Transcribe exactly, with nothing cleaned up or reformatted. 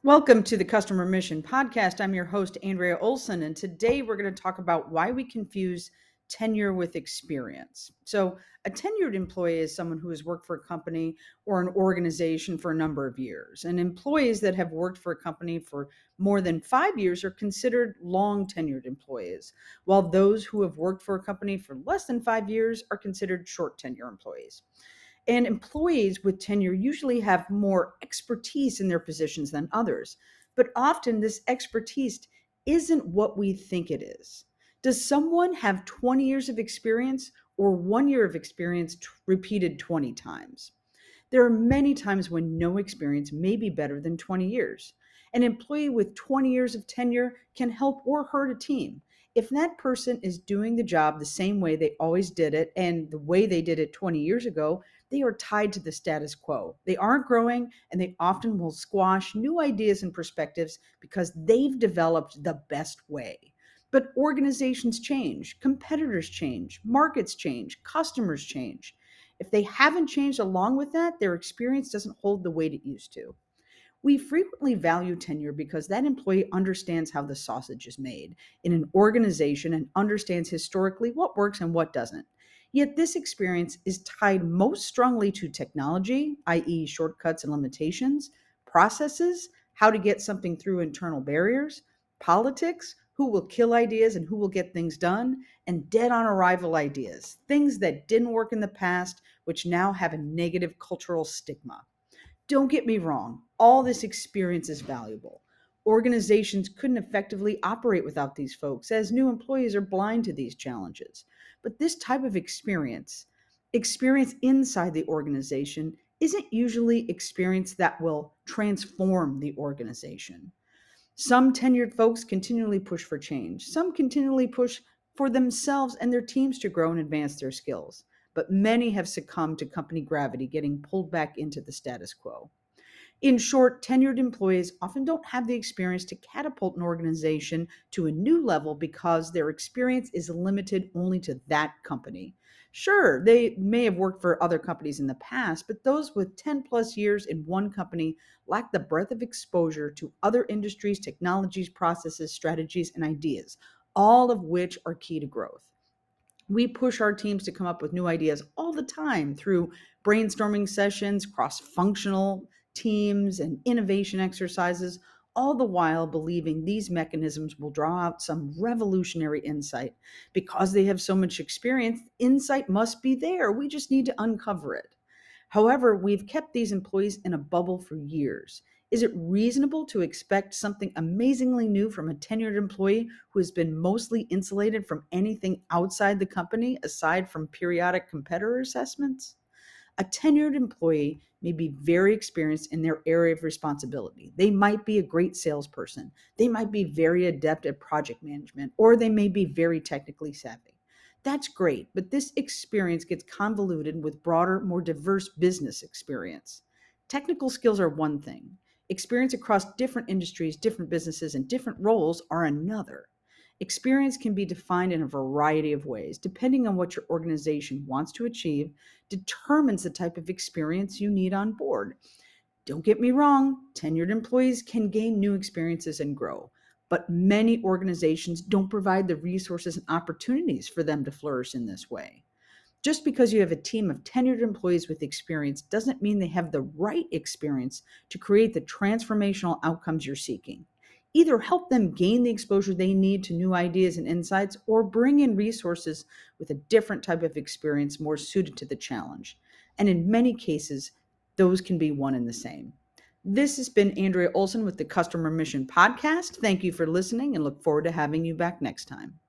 Welcome to the Customer Mission Podcast. I'm your host, Andrea Olson, and today we're going to talk about why we confuse tenure with experience. So, a tenured employee is someone who has worked for a company or an organization for a number of years. And employees that have worked for a company for more than five years are considered long tenured employees, while those who have worked for a company for less than five years are considered short tenure employees. And employees with tenure usually have more expertise in their positions than others. But often this expertise isn't what we think it is. Does someone have twenty years of experience or one year of experience t- repeated twenty times? There are many times when no experience may be better than twenty years. An employee with twenty years of tenure can help or hurt a team. If that person is doing the job the same way they always did it and the way they did it twenty years ago, they are tied to the status quo. They aren't growing and they often will squash new ideas and perspectives because they've developed the best way. But organizations change, competitors change, markets change, customers change. If they haven't changed along with that, their experience doesn't hold the weight it used to. We frequently value tenure because that employee understands how the sausage is made in an organization and understands historically what works and what doesn't. Yet this experience is tied most strongly to technology, that is, shortcuts and limitations, processes, how to get something through internal barriers, politics, who will kill ideas and who will get things done, and dead on arrival ideas, things that didn't work in the past, which now have a negative cultural stigma. Don't get me wrong, all this experience is valuable. Organizations couldn't effectively operate without these folks, as new employees are blind to these challenges. But this type of experience, experience inside the organization, isn't usually experience that will transform the organization. Some tenured folks continually push for change. Some continually push for themselves and their teams to grow and advance their skills. But many have succumbed to company gravity, getting pulled back into the status quo. In short, tenured employees often don't have the experience to catapult an organization to a new level because their experience is limited only to that company. Sure, they may have worked for other companies in the past, but those with ten plus years in one company lack the breadth of exposure to other industries, technologies, processes, strategies, and ideas, all of which are key to growth. We push our teams to come up with new ideas all the time through brainstorming sessions, cross functional teams, and innovation exercises, all the while believing these mechanisms will draw out some revolutionary insight. Because they have so much experience, insight must be there. We just need to uncover it. However, we've kept these employees in a bubble for years. Is it reasonable to expect something amazingly new from a tenured employee who has been mostly insulated from anything outside the company aside from periodic competitor assessments? A tenured employee may be very experienced in their area of responsibility. They might be a great salesperson. They might be very adept at project management, or they may be very technically savvy. That's great, but this experience gets convoluted with broader, more diverse business experience. Technical skills are one thing. Experience across different industries, different businesses, and different roles are another. Experience can be defined in a variety of ways, depending on what your organization wants to achieve, determines the type of experience you need on board. Don't get me wrong, tenured employees can gain new experiences and grow, but many organizations don't provide the resources and opportunities for them to flourish in this way. Just because you have a team of tenured employees with experience doesn't mean they have the right experience to create the transformational outcomes you're seeking. Either help them gain the exposure they need to new ideas and insights, or bring in resources with a different type of experience more suited to the challenge. And in many cases, those can be one and the same. This has been Andrea Olson with the Customer Mission Podcast. Thank you for listening and look forward to having you back next time.